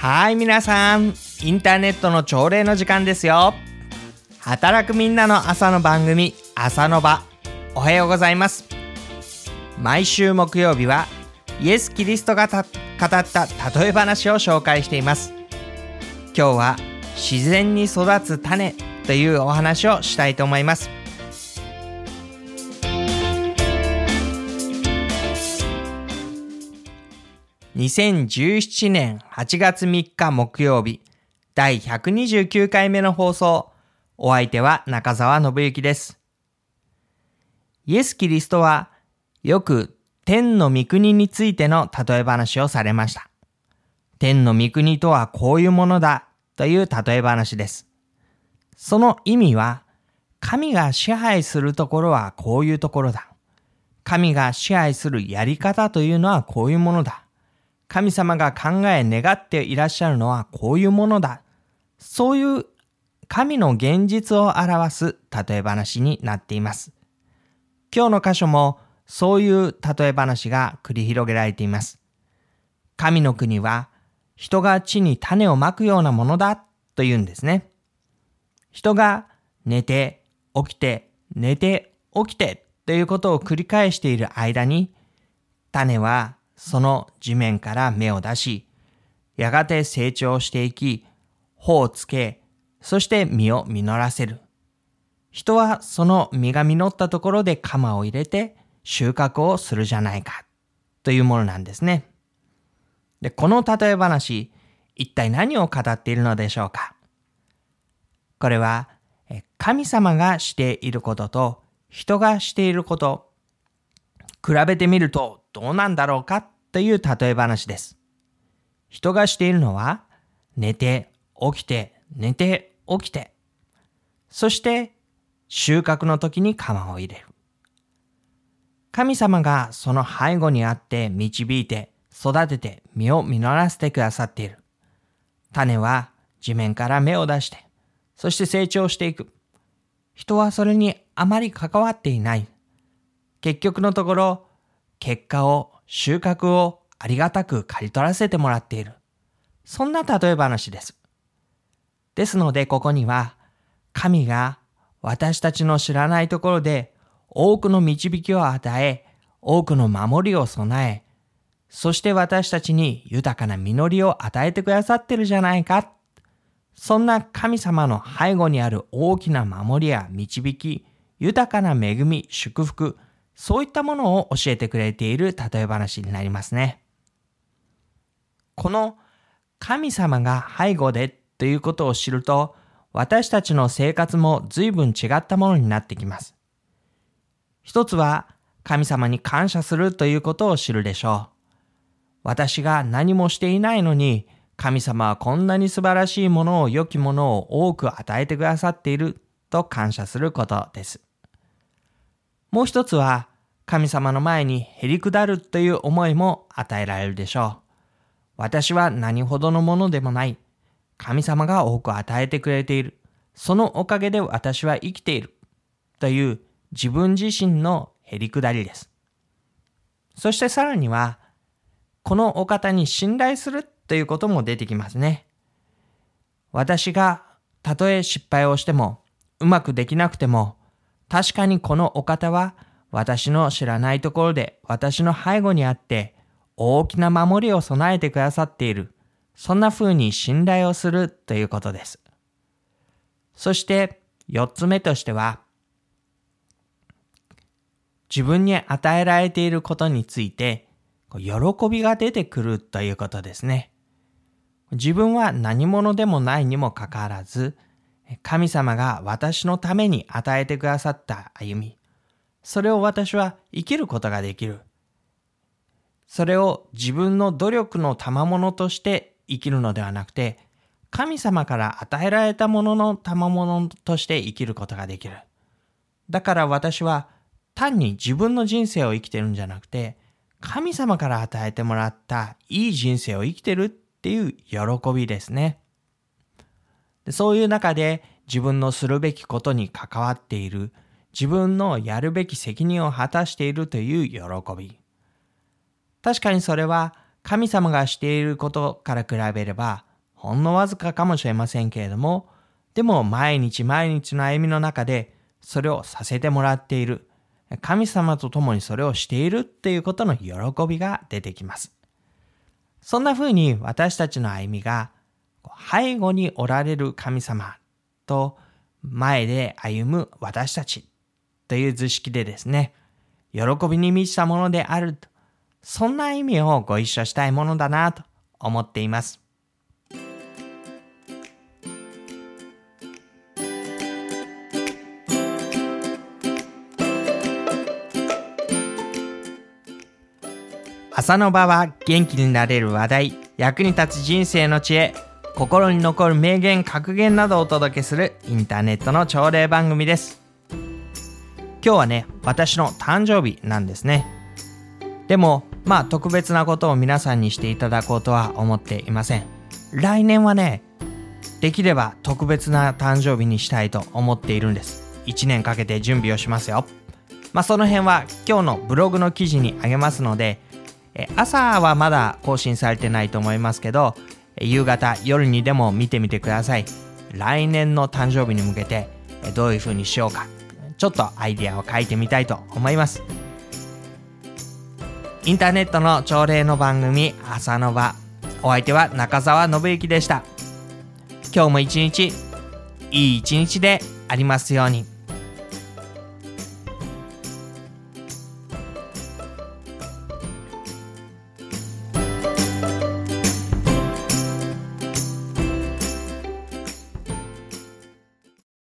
はい、皆さん、インターネットの朝礼の時間ですよ。働くみんなの朝の番組、朝の場。おはようございます。毎週木曜日はイエス・キリストが語った例え話を紹介しています。今日は自然に育つ種というお話をしたいと思います。2017年8月3日木曜日、第129回目の放送。お相手は中澤信之です。イエス・キリストはよく天の御国についての例え話をされました。天の御国とはこういうものだという例え話です。その意味は、神が支配するところはこういうところだ。神が支配するやり方というのはこういうものだ。神様が考え願っていらっしゃるのはこういうものだ。そういう神の現実を表す例え話になっています。今日の箇所もそういう例え話が繰り広げられています。神の国は人が地に種をまくようなものだというんですね。人が寝て起きて寝て起きてということを繰り返している間に、種はその地面から芽を出し、やがて成長していき、穂をつけ、そして実を実らせる。人はその実が実ったところで鎌を入れて収穫をするじゃないかというものなんですね。で、この例え話、一体何を語っているのでしょうか。これは神様がしていることと人がしていること、比べてみるとどうなんだろうかという例え話です。人がしているのは寝て起きて寝て起きて、そして収穫の時に鎌を入れる。神様がその背後にあって導いて育てて実を実らせてくださっている。種は地面から芽を出して、そして成長していく。人はそれにあまり関わっていない。結局のところ、結果を収穫をありがたく刈り取らせてもらっている。そんな例え話です。ですのでここには、神が私たちの知らないところで多くの導きを与え、多くの守りを備え、そして私たちに豊かな実りを与えてくださってるじゃないか。そんな神様の背後にある大きな守りや導き、豊かな恵み、祝福、そういったものを教えてくれている例え話になりますね。この神様が背後でということを知ると、私たちの生活も随分違ったものになってきます。一つは神様に感謝するということを知るでしょう。私が何もしていないのに、神様はこんなに素晴らしいものを、良きものを多く与えてくださっていると感謝することです。もう一つは、神様の前にへりくだるという思いも与えられるでしょう。私は何ほどのものでもない。神様が多く与えてくれている。そのおかげで私は生きている。という自分自身のへりくだりです。そしてさらには、このお方に信頼するということも出てきますね。私がたとえ失敗をしても、うまくできなくても、確かにこのお方は私の知らないところで私の背後にあって大きな守りを備えてくださっている。そんな風に信頼をするということです。そして4つ目としては、自分に与えられていることについて喜びが出てくるということですね。自分は何者でもないにもかかわらず、神様が私のために与えてくださった歩み、それを私は生きることができる。それを自分の努力の賜物として生きるのではなくて、神様から与えられたものの賜物として生きることができる。だから私は単に自分の人生を生きてるんじゃなくて、神様から与えてもらったいい人生を生きてるっていう喜びですね。そういう中で自分のするべきことに関わっている、自分のやるべき責任を果たしているという喜び。確かにそれは神様がしていることから比べればほんのわずかかもしれませんけれども、でも毎日毎日の歩みの中でそれをさせてもらっている。神様と共にそれをしているっていうことの喜びが出てきます。そんな風に私たちの歩みが背後におられる神様と前で歩む私たちという図式でですね、喜びに満ちたものであると、そんな意味をご一緒したいものだなと思っています。朝の場は元気になれる話題、役に立つ人生の知恵、心に残る名言格言などをお届けするインターネットの朝礼番組です。今日はね、私の誕生日なんですね。でも特別なことを皆さんにしていただこうとは思っていません。来年はね、できれば特別な誕生日にしたいと思っているんです。1年かけて準備をしますよ。その辺は今日のブログの記事にあげますので、朝はまだ更新されてないと思いますけど、夕方夜にでも見てみてください。来年の誕生日に向けてどういう風にしようか、ちょっとアイデアを書いてみたいと思います。インターネットの朝礼の番組朝の場、お相手は中澤信之でした。今日も一日いい一日でありますように。